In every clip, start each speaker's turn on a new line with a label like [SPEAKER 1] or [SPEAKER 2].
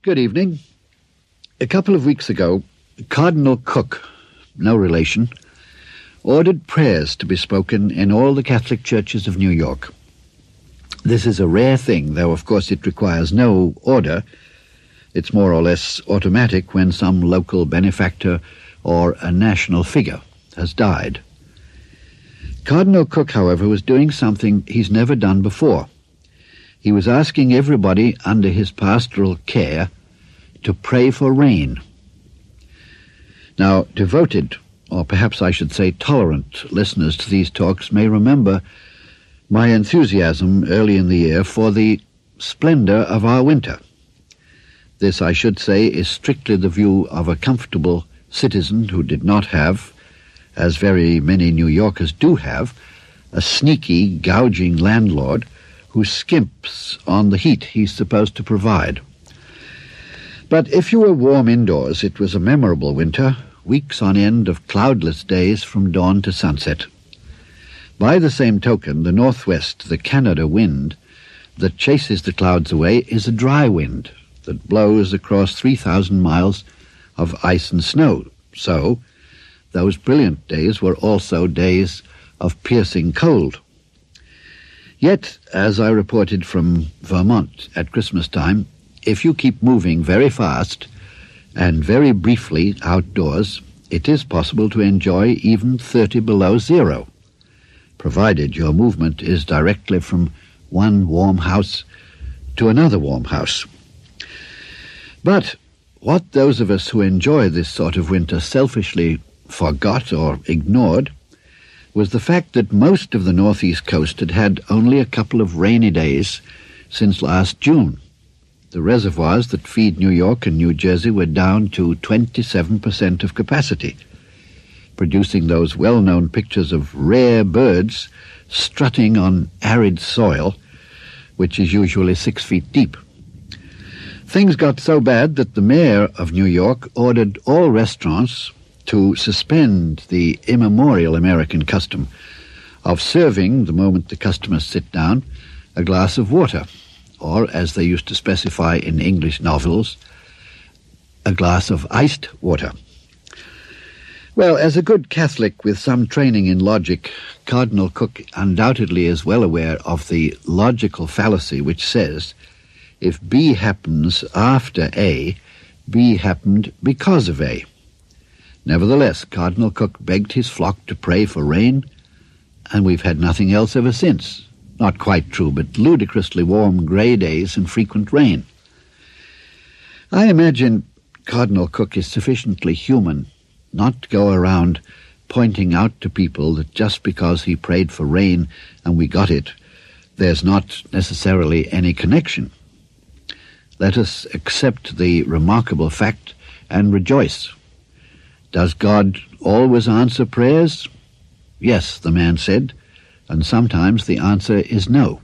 [SPEAKER 1] Good evening. A couple of weeks ago, Cardinal Cook, no relation, ordered prayers to be spoken in all the Catholic churches of New York. This is a rare thing, though of course it requires no order. It's more or less automatic when some local benefactor or a national figure has died. Cardinal Cook, however, was doing something he's never done before. He was asking everybody under his pastoral care to pray for rain. Now, devoted, or perhaps I should say tolerant, listeners to these talks may remember my enthusiasm early in the year for the splendor of our winter. This, I should say, is strictly the view of a comfortable citizen who did not have, as very many New Yorkers do have, a sneaky, gouging landlord who skimps on the heat he's supposed to provide. But if you were warm indoors, it was a memorable winter, weeks on end of cloudless days from dawn to sunset. By the same token, the northwest, the Canada wind that chases the clouds away, is a dry wind that blows across 3,000 miles of ice and snow. So, those brilliant days were also days of piercing cold. Yet, as I reported from Vermont at Christmas time, if you keep moving very fast and very briefly outdoors, it is possible to enjoy even 30 below zero, provided your movement is directly from one warm house to another warm house. But what those of us who enjoy this sort of winter selfishly forgot or ignored was the fact that most of the northeast coast had had only a couple of rainy days since last June. The reservoirs that feed New York and New Jersey were down to 27% of capacity, producing those well-known pictures of rare birds strutting on arid soil, which is usually 6 feet deep. Things got so bad that the mayor of New York ordered all restaurants to suspend the immemorial American custom of serving, the moment the customers sit down, a glass of water, or, as they used to specify in English novels, a glass of iced water. Well, as a good Catholic with some training in logic, Cardinal Cook undoubtedly is well aware of the logical fallacy which says, if B happens after A, B happened because of A. Nevertheless, Cardinal Cook begged his flock to pray for rain, and we've had nothing else ever since. Not quite true, but ludicrously warm grey days and frequent rain. I imagine Cardinal Cook is sufficiently human not to go around pointing out to people that just because he prayed for rain and we got it, there's not necessarily any connection. Let us accept the remarkable fact and rejoice. Does God always answer prayers? Yes, the man said, and sometimes the answer is no.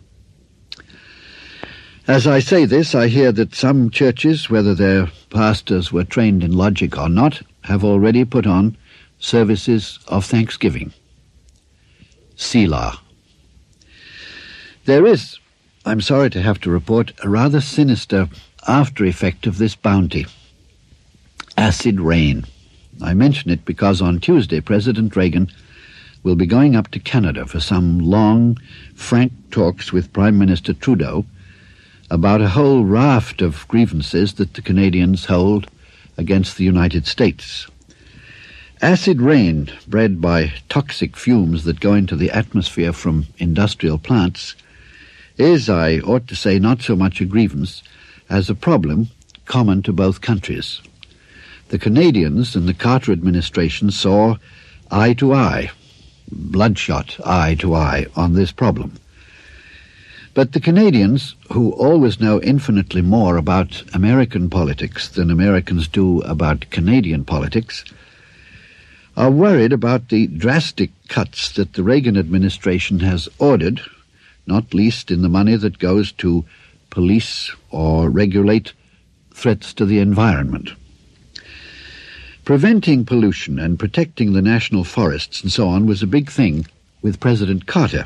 [SPEAKER 1] As I say this, I hear that some churches, whether their pastors were trained in logic or not, have already put on services of thanksgiving. Selah. There is, I'm sorry to have to report, a rather sinister after-effect of this bounty. Acid rain. I mention it because on Tuesday President Reagan will be going up to Canada for some long, frank talks with Prime Minister Trudeau about a whole raft of grievances that the Canadians hold against the United States. Acid rain, bred by toxic fumes that go into the atmosphere from industrial plants, is, I ought to say, not so much a grievance as a problem common to both countries. The Canadians and the Carter administration saw eye to eye, bloodshot eye to eye, on this problem. But the Canadians, who always know infinitely more about American politics than Americans do about Canadian politics, are worried about the drastic cuts that the Reagan administration has ordered, not least in the money that goes to police or regulate threats to the environment. Preventing pollution and protecting the national forests and so on was a big thing with President Carter.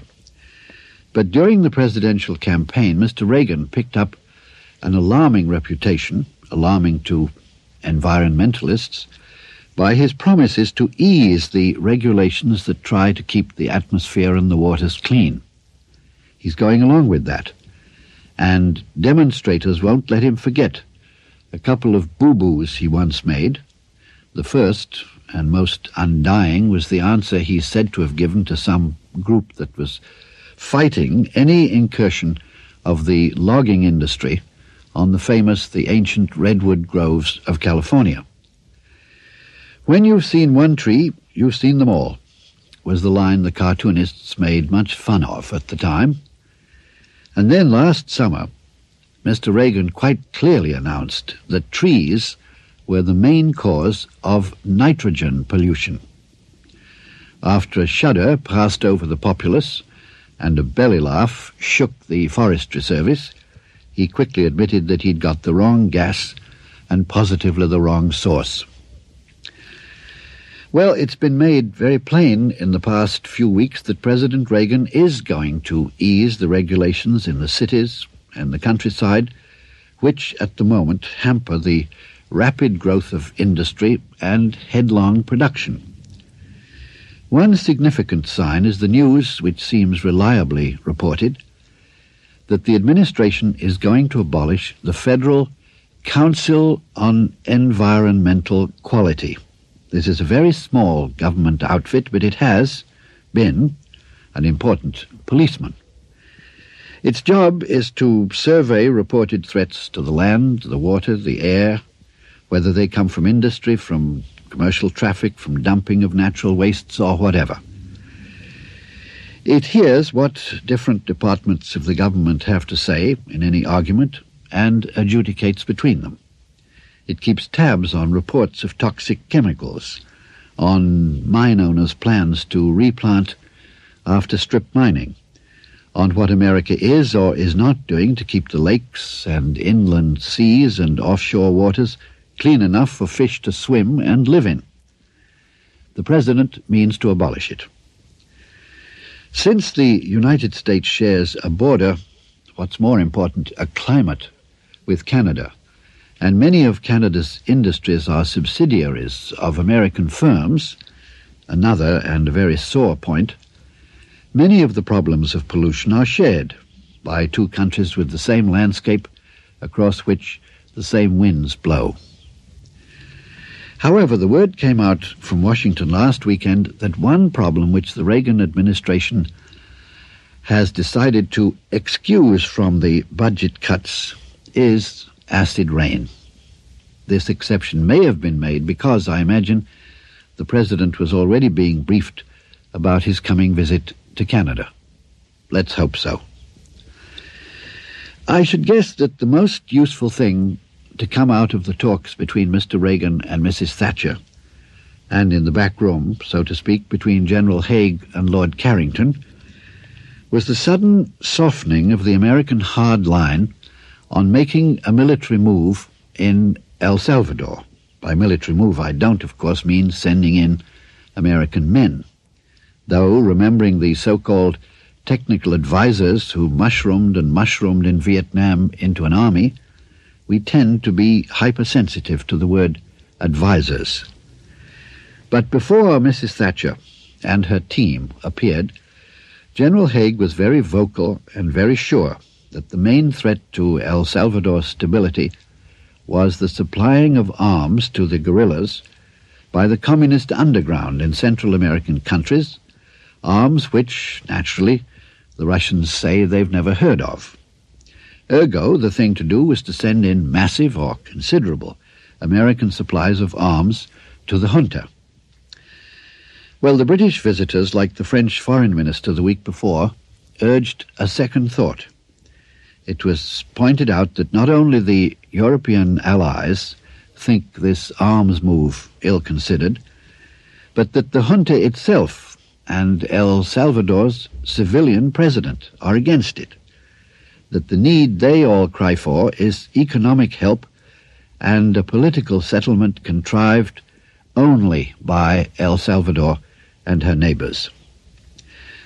[SPEAKER 1] But during the presidential campaign, Mr. Reagan picked up an alarming reputation, alarming to environmentalists, by his promises to ease the regulations that try to keep the atmosphere and the waters clean. He's going along with that, and demonstrators won't let him forget a couple of boo-boos he once made. The first and most undying was the answer he's said to have given to some group that was fighting any incursion of the logging industry on the ancient redwood groves of California. "When you've seen one tree, you've seen them all," was the line the cartoonists made much fun of at the time. And then last summer, Mr. Reagan quite clearly announced that trees were the main cause of nitrogen pollution. After a shudder passed over the populace and a belly laugh shook the Forestry Service, he quickly admitted that he'd got the wrong gas and positively the wrong source. Well, it's been made very plain in the past few weeks that President Reagan is going to ease the regulations in the cities and the countryside, which at the moment hamper the rapid growth of industry and headlong production. One significant sign is the news, which seems reliably reported, that the administration is going to abolish the Federal Council on Environmental Quality. This is a very small government outfit, but it has been an important policeman. Its job is to survey reported threats to the land, the water, the air, whether they come from industry, from commercial traffic, from dumping of natural wastes, or whatever. It hears what different departments of the government have to say in any argument and adjudicates between them. It keeps tabs on reports of toxic chemicals, on mine owners' plans to replant after strip mining, on what America is or is not doing to keep the lakes and inland seas and offshore waters clean enough for fish to swim and live in. The President means to abolish it. Since the United States shares a border, what's more important, a climate, with Canada, and many of Canada's industries are subsidiaries of American firms, another and a very sore point, many of the problems of pollution are shared by two countries with the same landscape across which the same winds blow. However, the word came out from Washington last weekend that one problem which the Reagan administration has decided to excuse from the budget cuts is acid rain. This exception may have been made because, I imagine, the President was already being briefed about his coming visit to Canada. Let's hope so. I should guess that the most useful thing to come out of the talks between Mr. Reagan and Mrs. Thatcher, and in the back room, so to speak, between General Haig and Lord Carrington, was the sudden softening of the American hard line on making a military move in El Salvador. By military move, I don't, of course, mean sending in American men, though remembering the so-called technical advisors who mushroomed in Vietnam into an army, we tend to be hypersensitive to the word advisors. But before Mrs. Thatcher and her team appeared, General Haig was very vocal and very sure that the main threat to El Salvador's stability was the supplying of arms to the guerrillas by the communist underground in Central American countries, arms which, naturally, the Russians say they've never heard of. Ergo, the thing to do was to send in massive or considerable American supplies of arms to the junta. Well, the British visitors, like the French foreign minister the week before, urged a second thought. It was pointed out that not only the European allies think this arms move ill-considered, but that the junta itself and El Salvador's civilian president are against it, that the need they all cry for is economic help and a political settlement contrived only by El Salvador and her neighbors.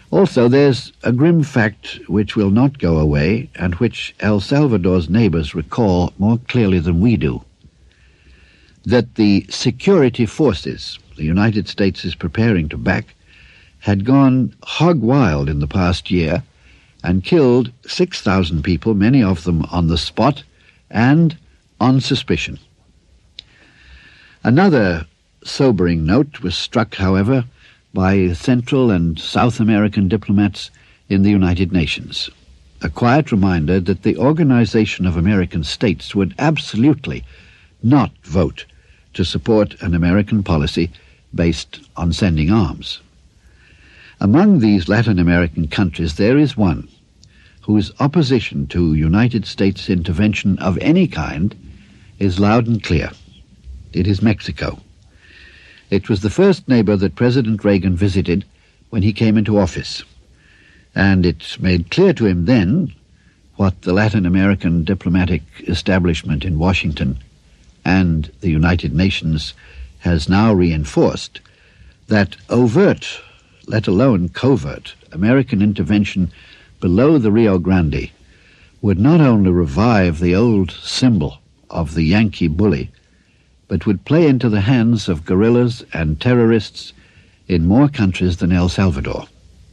[SPEAKER 1] Also, there's a grim fact which will not go away and which El Salvador's neighbors recall more clearly than we do. That the security forces the United States is preparing to back had gone hog wild in the past year and killed 6,000 people, many of them on the spot and on suspicion. Another sobering note was struck, however, by Central and South American diplomats in the United Nations. A quiet reminder that the Organization of American States would absolutely not vote to support an American policy based on sending arms. Among these Latin American countries, there is one whose opposition to United States intervention of any kind is loud and clear. It is Mexico. It was the first neighbor that President Reagan visited when he came into office, and it made clear to him then what the Latin American diplomatic establishment in Washington and the United Nations has now reinforced, that overt, let alone covert, American intervention below the Rio Grande would not only revive the old symbol of the Yankee bully, but would play into the hands of guerrillas and terrorists in more countries than El Salvador.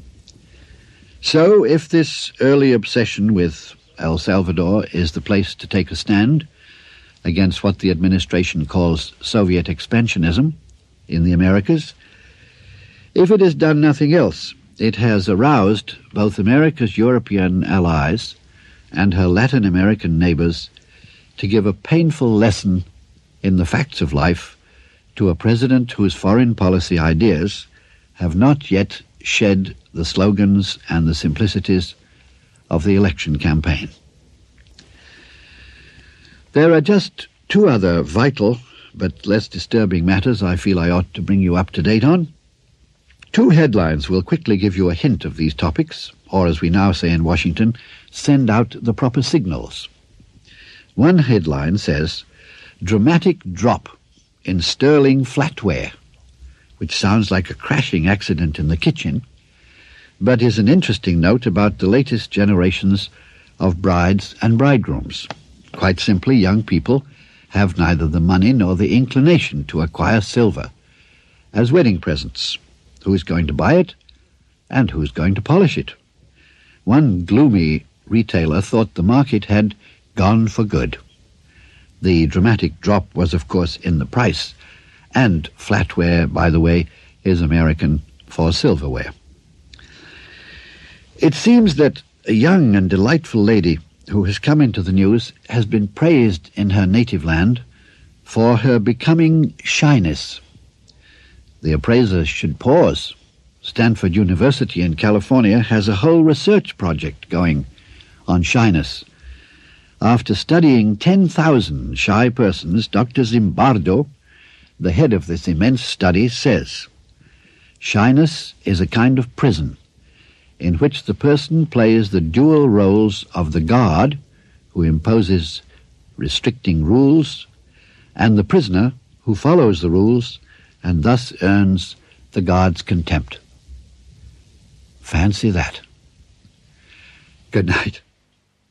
[SPEAKER 1] So, if this early obsession with El Salvador is the place to take a stand against what the administration calls Soviet expansionism in the Americas, if it has done nothing else, it has aroused both America's European allies and her Latin American neighbors to give a painful lesson in the facts of life to a president whose foreign policy ideas have not yet shed the slogans and the simplicities of the election campaign. There are just two other vital but less disturbing matters I feel I ought to bring you up to date on. Two headlines will quickly give you a hint of these topics, or as we now say in Washington, send out the proper signals. One headline says, "Dramatic drop in sterling flatware," which sounds like a crashing accident in the kitchen, but is an interesting note about the latest generations of brides and bridegrooms. Quite simply, young people have neither the money nor the inclination to acquire silver as wedding presents. Who is going to buy it, and who's going to polish it? One gloomy retailer thought the market had gone for good. The dramatic drop was, of course, in the price, and flatware, by the way, is American for silverware. It seems that a young and delightful lady who has come into the news has been praised in her native land for her becoming shyness. The appraisers should pause. Stanford University in California has a whole research project going on shyness. After studying 10,000 shy persons, Dr. Zimbardo, the head of this immense study, says, "Shyness is a kind of prison in which the person plays the dual roles of the guard, who imposes restricting rules, and the prisoner, who follows the rules and thus earns the guard's contempt." Fancy that. Good night.